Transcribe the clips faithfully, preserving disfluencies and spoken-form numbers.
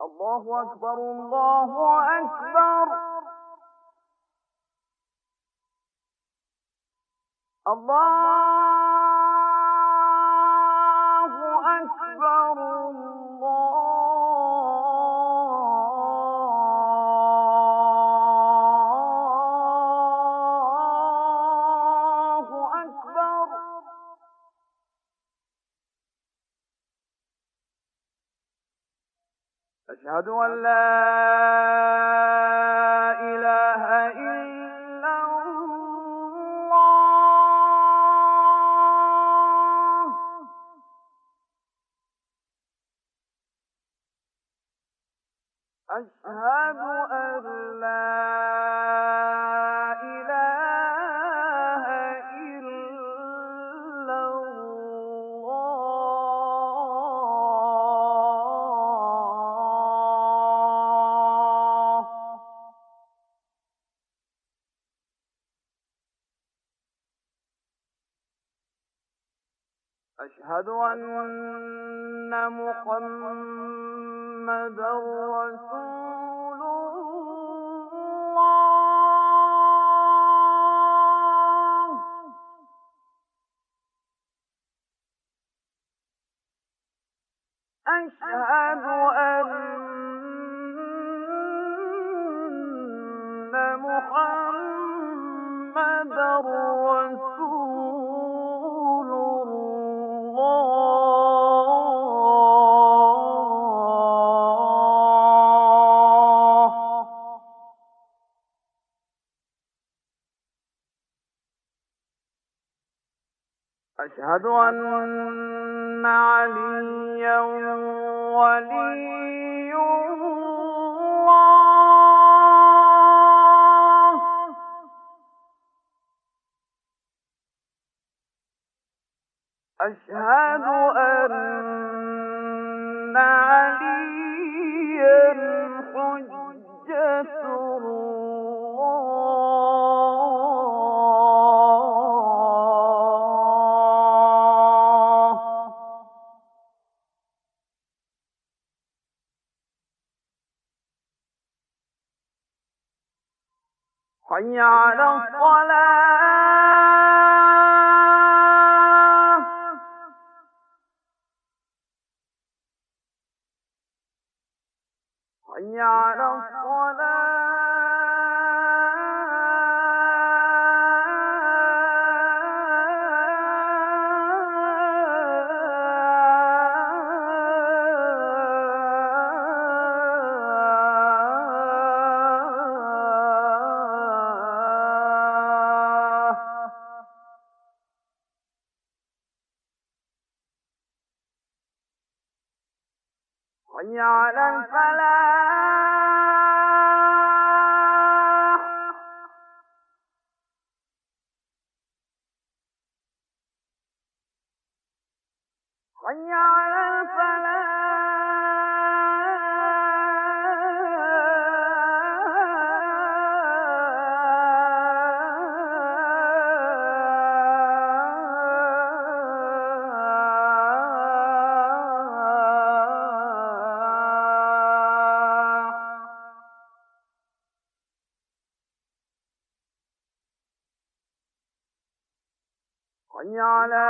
الله أكبر الله أكبر. الله أكبر الله أكبر. أشهد أن لا إله إلا الله. أشهد أن لا إله إلا الله. أشهد أن محمدا رسول الله. أشهد أن محمدا رسول الله. أشهد أن عليا ولي الله. أشهد أن عليا حجة الله. حي على الصلاة. حي على الصلاة. حي على الفلاح. حي على الفلاح. حي على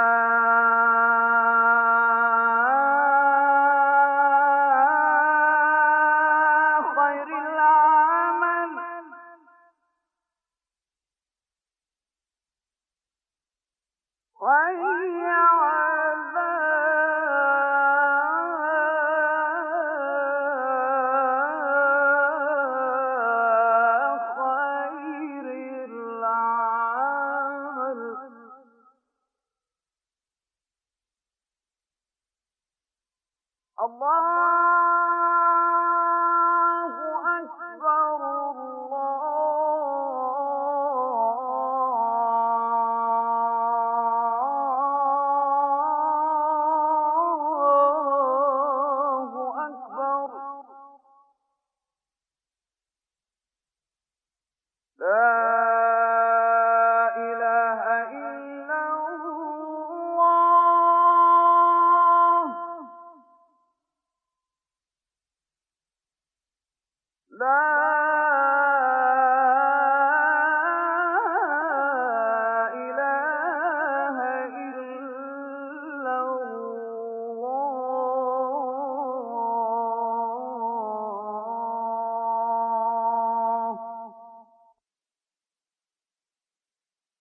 خير العمل. حي على خير العمل. الله أكبر الله أكبر. لا إله إلا الله. لا